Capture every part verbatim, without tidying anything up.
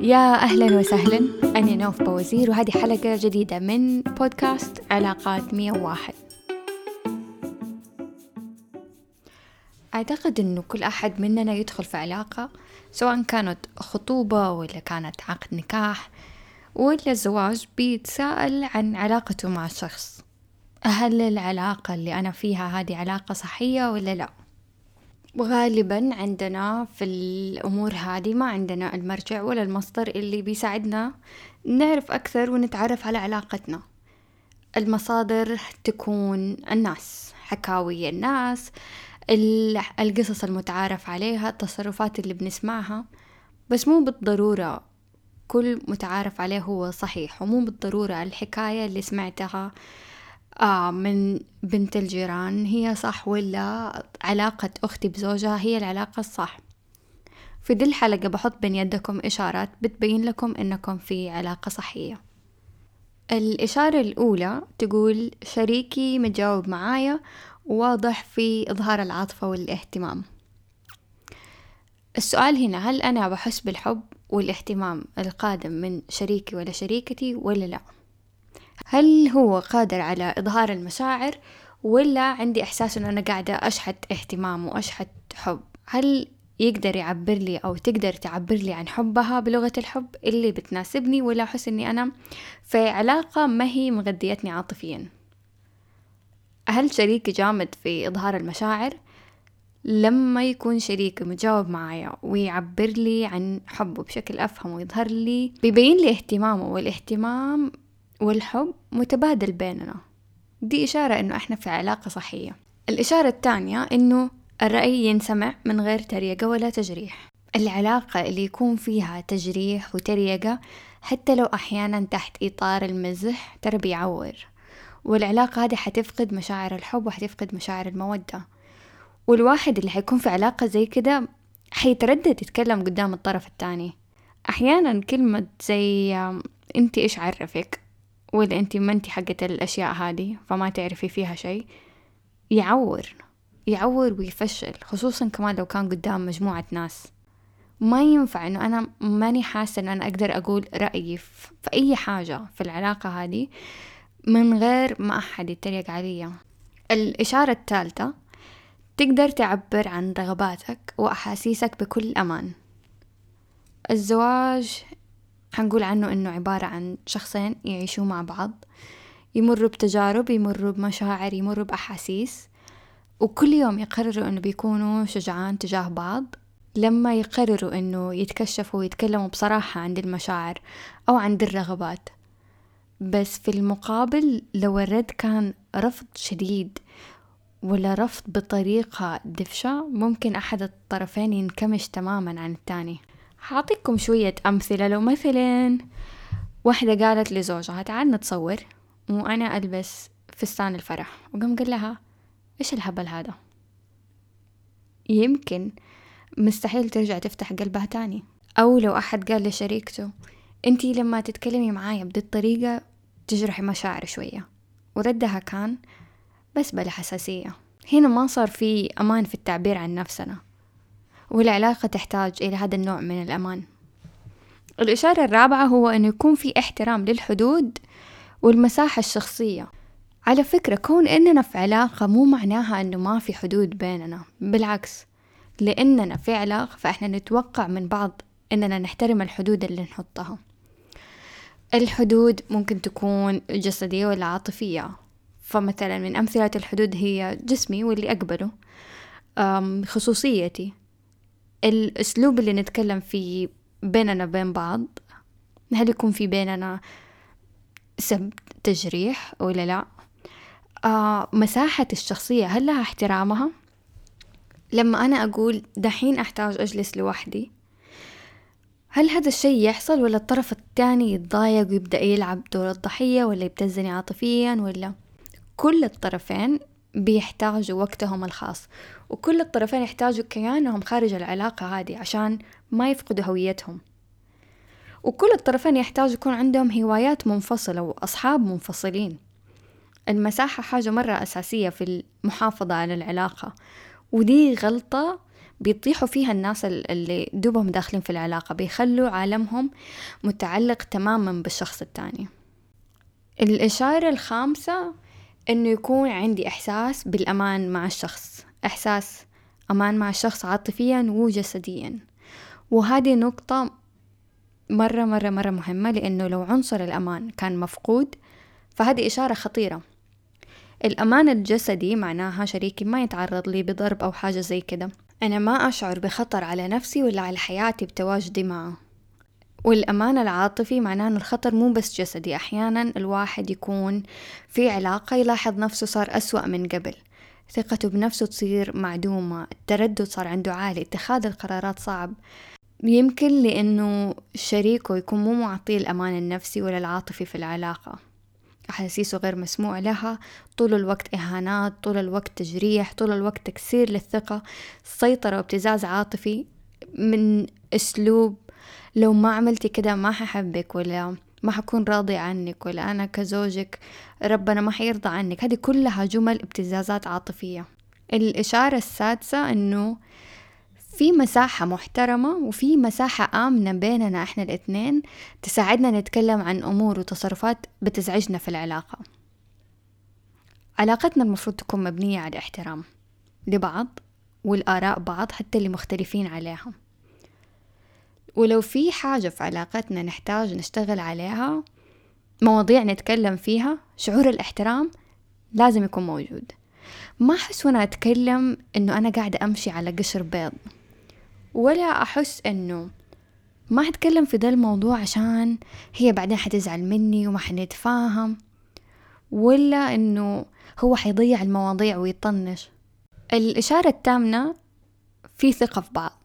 يا أهلا وسهلا، أنا نوف بوزير وهذه حلقة جديدة من بودكاست علاقات مية وواحد. أعتقد أنه كل أحد مننا يدخل في علاقة، سواء كانت خطوبة ولا كانت عقد نكاح ولا الزواج، بيتساءل عن علاقته مع الشخص. هل العلاقة اللي أنا فيها هذه علاقة صحية ولا لا؟ وغالبا عندنا في الأمور هذه ما عندنا المرجع ولا المصدر اللي بيساعدنا نعرف أكثر ونتعرف على علاقتنا. المصادر تكون الناس، حكاوي الناس، القصص المتعارف عليها، التصرفات اللي بنسمعها، بس مو بالضرورة كل متعارف عليه هو صحيح، ومو بالضرورة الحكاية اللي سمعتها آه من بنت الجيران هي صح، ولا علاقة أختي بزوجها هي العلاقة الصح. في دي الحلقة بحط بين يدكم إشارات بتبين لكم إنكم في علاقة صحية. الإشارة الأولى تقول شريكي متجاوب معايا وواضح في إظهار العاطفة والاهتمام. السؤال هنا، هل أنا بحس بالحب والاهتمام القادم من شريكي ولا شريكتي ولا لا؟ هل هو قادر على إظهار المشاعر، ولا عندي إحساس أنه أنا قاعدة أشحت اهتمام وأشحت حب؟ هل يقدر يعبر لي أو تقدر تعبر لي عن حبها بلغة الحب اللي بتناسبني، ولا أحس أني أنا في علاقة ما هي مغذيتني عاطفيا؟ هل شريكي جامد في إظهار المشاعر؟ لما يكون شريكي مجاوب معايا ويعبر لي عن حبه بشكل أفهم ويظهر لي، بيبين لي اهتمامه، والاهتمام والحب متبادل بيننا، دي إشارة إنه إحنا في علاقة صحية. الإشارة الثانية إنه الرأي ينسمع من غير تريقة ولا تجريح. العلاقة اللي يكون فيها تجريح وتريقة حتى لو أحيانا تحت إطار المزح ترى بيعور، والعلاقة هذه حتفقد مشاعر الحب وحتفقد مشاعر المودة. والواحد اللي حيكون في علاقة زي كده حيتردد يتكلم قدام الطرف الثاني. أحيانا كلمة زي أنتي إيش عرفك، ولا أنتي ما أنتي حقة الأشياء هذه فما تعرفي فيها شيء، يعور يعور ويفشل، خصوصا كمان لو كان قدام مجموعة ناس. ما ينفع أنه أنا ماني حاسة أن أنا أقدر أقول رأيي في أي حاجة في العلاقة هذه من غير ما أحد يتريق عليا. الإشارة الثالثة، تقدر تعبر عن رغباتك وأحاسيسك بكل أمان. الزواج حنقول عنه إنه عبارة عن شخصين يعيشوا مع بعض، يمروا بتجارب، يمروا بمشاعر، يمروا بأحاسيس، وكل يوم يقرروا إنه بيكونوا شجعان تجاه بعض. لما يقرروا إنه يتكشفوا ويتكلموا بصراحة عن المشاعر أو عن الرغبات، بس في المقابل لو الرد كان رفض شديد ولا رفض بطريقة دفشة، ممكن أحد الطرفين ينكمش تماما عن الثاني. حاعطيكم شوية أمثلة. لو مثلا واحدة قالت لزوجها تعال نتصور وأنا ألبس فستان الفرح، وقام قال لها إيش الهبل هذا، يمكن مستحيل ترجع تفتح قلبها تاني. أو لو أحد قال لشريكته أنتي لما تتكلمي معايا بدي الطريقة تجرحي مشاعر شوية، وردها كان بس بلا حساسية. هنا ما صار في أمان في التعبير عن نفسنا، والعلاقة تحتاج إلى هذا النوع من الأمان. الإشارة الرابعة هو أنه يكون في احترام للحدود والمساحة الشخصية. على فكرة، كون أننا في علاقة مو معناها أنه ما في حدود بيننا، بالعكس، لأننا في علاقة فإحنا نتوقع من بعض أننا نحترم الحدود اللي نحطها. الحدود ممكن تكون جسدية ولا عاطفية. فمثلا من أمثلة الحدود هي جسمي واللي أقبله، خصوصيتي، الأسلوب اللي نتكلم فيه بيننا بين بعض، هل يكون في بيننا سب، تجريح ولا لا، آه، مساحة الشخصية هل لها احترامها. لما أنا أقول دحين أحتاج أجلس لوحدي، هل هذا الشيء يحصل، ولا الطرف الثاني يتضايق ويبدأ يلعب دور الضحية، ولا يبتزني عاطفيا، ولا كل الطرفين بيحتاجوا وقتهم الخاص، وكل الطرفين يحتاجوا كيانهم خارج العلاقة هذه عشان ما يفقدوا هويتهم، وكل الطرفين يحتاجوا يكون عندهم هوايات منفصلة وأصحاب منفصلين. المساحة حاجة مرة أساسية في المحافظة على العلاقة، ودي غلطة بيطيحوا فيها الناس اللي دوبهم داخلين في العلاقة، بيخلوا عالمهم متعلق تماما بالشخص التاني. الإشارة الخامسة إنه يكون عندي إحساس بالأمان مع الشخص، إحساس أمان مع الشخص عاطفيا وجسديا. وهذه نقطة مرة مرة مرة مهمة، لأنه لو عنصر الأمان كان مفقود فهذه إشارة خطيرة. الأمان الجسدي معناها شريكي ما يتعرض لي بضرب أو حاجة زي كده، أنا ما أشعر بخطر على نفسي ولا على حياتي بتواجدي معه. والأمان العاطفي معناه أن الخطر مو بس جسدي، أحيانا الواحد يكون في علاقة يلاحظ نفسه صار أسوأ من قبل، ثقته بنفسه تصير معدومة، التردد صار عنده عالي، اتخاذ القرارات صعب، يمكن لأنه شريكه يكون مو معطيه الأمان النفسي ولا العاطفي في العلاقة، أحاسيسه غير مسموع لها، طول الوقت إهانات، طول الوقت تجريح، طول الوقت تكسير للثقة، سيطرة وابتزاز عاطفي من أسلوب لو ما عملتي كده ما ححبك، ولا ما حكون راضي عنك، ولا أنا كزوجك ربنا ما حيرضى عنك. هذه كلها جمل ابتزازات عاطفية. الإشارة السادسة أنه في مساحة محترمة وفي مساحة آمنة بيننا إحنا الاثنين تساعدنا نتكلم عن أمور وتصرفات بتزعجنا في العلاقة. علاقتنا المفروض تكون مبنية على احترام لبعض والآراء بعض حتى اللي مختلفين عليها. ولو في حاجة في علاقتنا نحتاج نشتغل عليها، مواضيع نتكلم فيها، شعور الاحترام لازم يكون موجود. ما أحس وأنا أتكلم أنه أنا قاعدة أمشي على قشر بيض، ولا أحس أنه ما أتكلم في ذا الموضوع عشان هي بعدين حتزعل مني وما حنتفاهم، ولا أنه هو حيضيع المواضيع ويطنش. الإشارة التامنة في ثقة في بعض.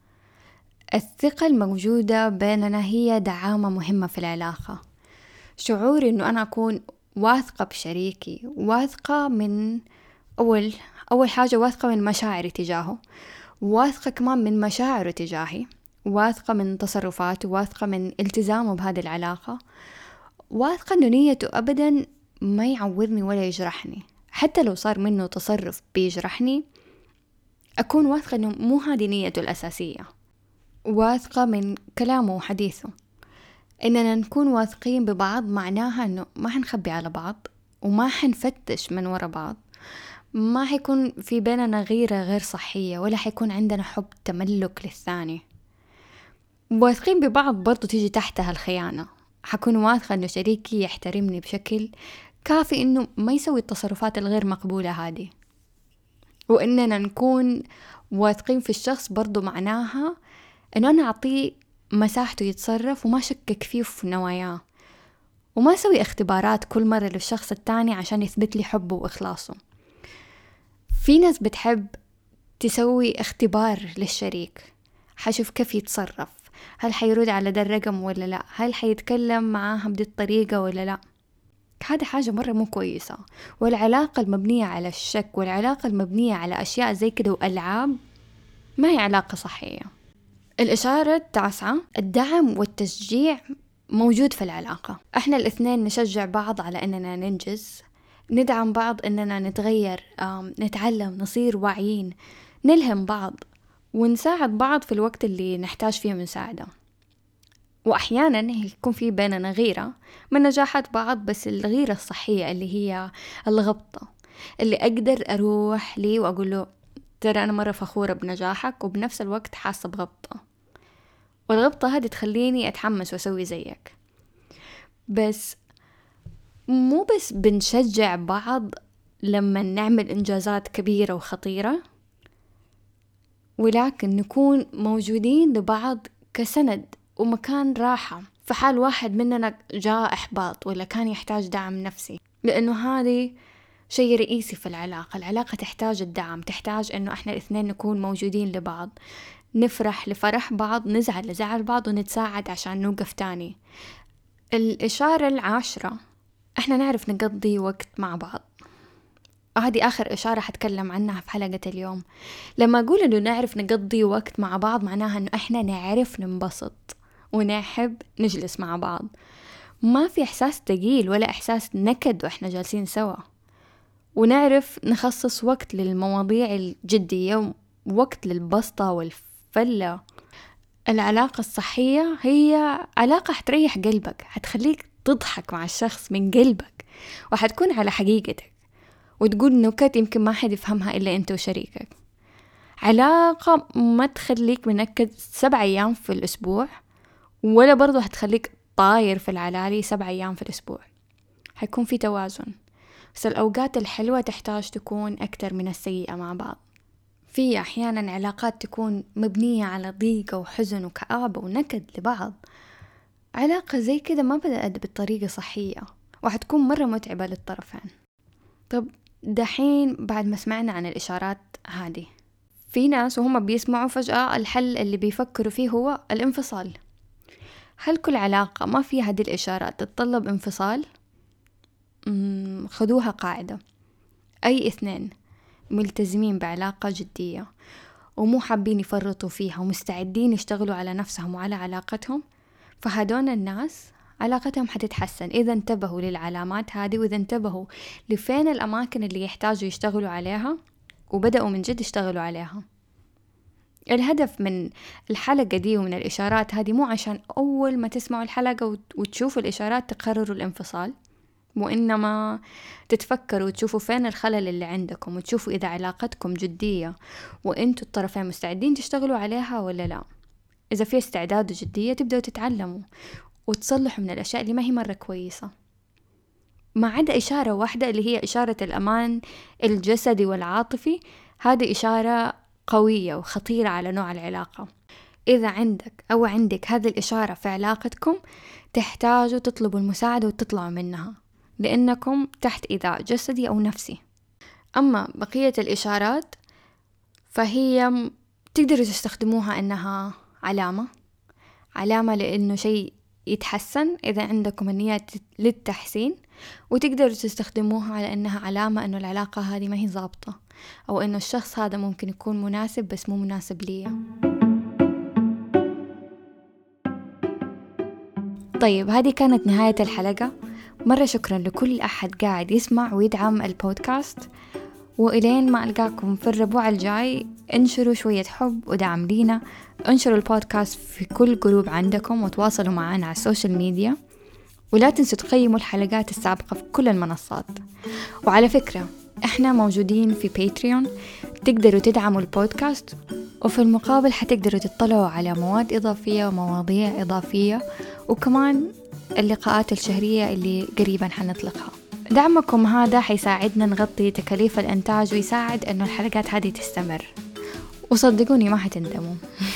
الثقة الموجودة بيننا هي دعامة مهمة في العلاقة. شعوري أنه أنا أكون واثقة بشريكي، واثقة من أول أول حاجة واثقة من مشاعري تجاهه، واثقة كمان من مشاعره تجاهي، واثقة من تصرفاته، واثقة من التزامه بهذه العلاقة، واثقة أنه نيته أبدا ما يعورني ولا يجرحني. حتى لو صار منه تصرف بيجرحني أكون واثقة أنه مو هذه نيته الأساسية. واثقة من كلامه وحديثه. إننا نكون واثقين ببعض معناها أنه ما حنخبي على بعض وما حنفتش من وراء بعض، ما حيكون في بيننا غيرة غير صحية، ولا حيكون عندنا حب تملك للثاني. واثقين ببعض برضو تيجي تحتها الخيانة. حكون واثقة أنه شريكي يحترمني بشكل كافي أنه ما يسوي التصرفات الغير مقبولة هذه. وإننا نكون واثقين في الشخص برضو معناها أنه أنا أعطيه مساحته يتصرف وما شكك فيه في نواياه، وما أسوي اختبارات كل مرة للشخص التاني عشان يثبت لي حبه وإخلاصه. في ناس بتحب تسوي اختبار للشريك، حشوف كيف يتصرف، هل حيرد على ده الرقم ولا لا، هل حيتكلم معاها بدي الطريقة ولا لا. هذا حاجة مرة مو كويسة. والعلاقة المبنية على الشك والعلاقة المبنية على أشياء زي كده وألعاب ما هي علاقة صحية. الإشارة التاسعة، الدعم والتشجيع موجود في العلاقة. احنا الاثنين نشجع بعض على اننا ننجز، ندعم بعض اننا نتغير، نتعلم، نصير واعيين، نلهم بعض ونساعد بعض في الوقت اللي نحتاج فيه مساعدة. وأحيانا يكون في بيننا غيرة من نجاحات بعض، بس الغيرة الصحية اللي هي الغبطة، اللي أقدر أروح لي وأقول له ترى أنا مرة فخورة بنجاحك وبنفس الوقت حاسة بغبطة، والغبطة هذه تخليني أتحمس وأسوي زيك. بس مو بس بنشجع بعض لما نعمل إنجازات كبيرة وخطيرة، ولكن نكون موجودين لبعض كسند ومكان راحة في حال واحد مننا جاء إحباط ولا كان يحتاج دعم نفسي، لأنه هذه شيء رئيسي في العلاقة. العلاقة تحتاج الدعم، تحتاج أنه إحنا الاثنين نكون موجودين لبعض، نفرح لفرح بعض، نزعل لزعل بعض، ونتساعد عشان نوقف تاني. الإشارة العاشرة، إحنا نعرف نقضي وقت مع بعض. هذه آخر إشارة حتكلم عنها في حلقة اليوم. لما أقول إنه نعرف نقضي وقت مع بعض معناها إنه إحنا نعرف ننبسط ونحب نجلس مع بعض، ما في إحساس تقيل ولا إحساس نكد وإحنا جالسين سوا، ونعرف نخصص وقت للمواضيع الجدية وقت للبسطة والفلة. العلاقة الصحية هي علاقة حتريح قلبك، حتخليك تضحك مع الشخص من قلبك، وحتكون على حقيقتك، وتقول نكت يمكن ما حد يفهمها إلا أنت وشريكك. علاقة ما تخليك منكد سبع أيام في الأسبوع، ولا برضو حتخليك طاير في العلالي سبع أيام في الأسبوع. حيكون في توازن، بس الأوقات الحلوة تحتاج تكون أكتر من السيئة مع بعض. في أحيانا علاقات تكون مبنية على ضيقة وحزن وكآبة ونكد لبعض. علاقة زي كده ما بدأت بطريقة صحية، وحتكون مرة متعبة للطرفين. طب دحين بعد ما سمعنا عن الإشارات هذه، في ناس وهم بيسمعوا فجأة الحل اللي بيفكروا فيه هو الانفصال. هل كل علاقة ما فيها هذه الإشارات تتطلب انفصال؟ مم، خذوها قاعدة: أي اثنين ملتزمين بعلاقة جدية ومو حابين يفرطوا فيها ومستعدين يشتغلوا على نفسهم وعلى علاقتهم، فهدون الناس علاقتهم حتتحسن إذا انتبهوا للعلامات هذه، وإذا انتبهوا لفين الأماكن اللي يحتاجوا يشتغلوا عليها وبدأوا من جد يشتغلوا عليها. الهدف من الحلقة دي ومن الإشارات هذه مو عشان أول ما تسمعوا الحلقة وتشوفوا الإشارات تقرروا الانفصال، وإنما تتفكروا وتشوفوا فين الخلل اللي عندكم، وتشوفوا إذا علاقتكم جدية وإنتوا الطرفين مستعدين تشتغلوا عليها ولا لا. إذا في استعداد وجدية تبدأوا تتعلموا وتصلحوا من الأشياء اللي ما هي مرة كويسة، ما عدا إشارة واحدة اللي هي إشارة الأمان الجسدي والعاطفي. هذه إشارة قوية وخطيرة على نوع العلاقة. إذا عندك أو عندك هذه الإشارة في علاقتكم، تحتاجوا تطلبوا المساعدة وتطلعوا منها، لأنكم تحت إيذاء جسدي أو نفسي. أما بقية الإشارات فهي تقدروا تستخدموها إنها علامة علامة لأنه شيء يتحسن إذا عندكم النية للتحسين، وتقدروا تستخدموها على أنها علامة أنه العلاقة هذه ما هي ضابطة، أو أنه الشخص هذا ممكن يكون مناسب بس مو مناسب لي. طيب هذه كانت نهاية الحلقة. مرة شكرا لكل أحد قاعد يسمع ويدعم البودكاست، وإلين ما ألقاكم في الربوع الجاي انشروا شوية حب ودعم لينا. انشروا البودكاست في كل جروب عندكم، وتواصلوا معنا على السوشيال ميديا، ولا تنسوا تقيموا الحلقات السابقة في كل المنصات. وعلى فكرة احنا موجودين في باتريون، تقدروا تدعموا البودكاست، وفي المقابل حتقدروا تطلعوا على مواد إضافية ومواضيع إضافية، وكمان اللقاءات الشهرية اللي قريبا حنطلقها. دعمكم هذا حيساعدنا نغطي تكاليف الإنتاج، ويساعد أنه الحلقات هذه تستمر، وصدقوني ما حتندموا.